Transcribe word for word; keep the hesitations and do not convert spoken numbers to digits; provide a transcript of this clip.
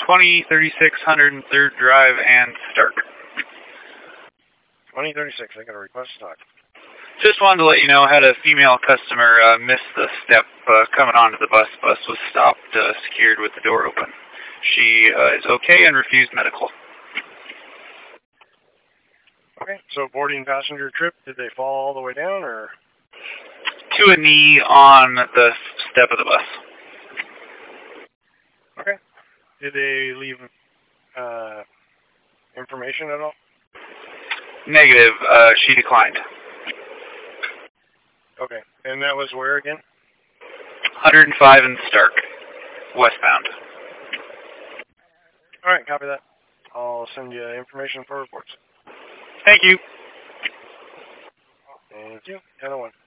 twenty thirty-six one hundred third Drive and Stark. twenty thirty-six, I got a request to talk. Just wanted to let you know, I had a female customer uh, miss the step uh, coming onto the bus. Bus was stopped, uh, secured with the door open. She uh, is okay and refused medical. Okay, so boarding passenger trip, did they fall all the way down, or? To a knee on the step of the bus. Okay. Did they leave uh, information at all? Negative. Uh, she declined. Okay, and that was where again? one hundred five in Stark, westbound. All right, copy that. I'll send you information for reports. Thank you. Thank you. ten oh one.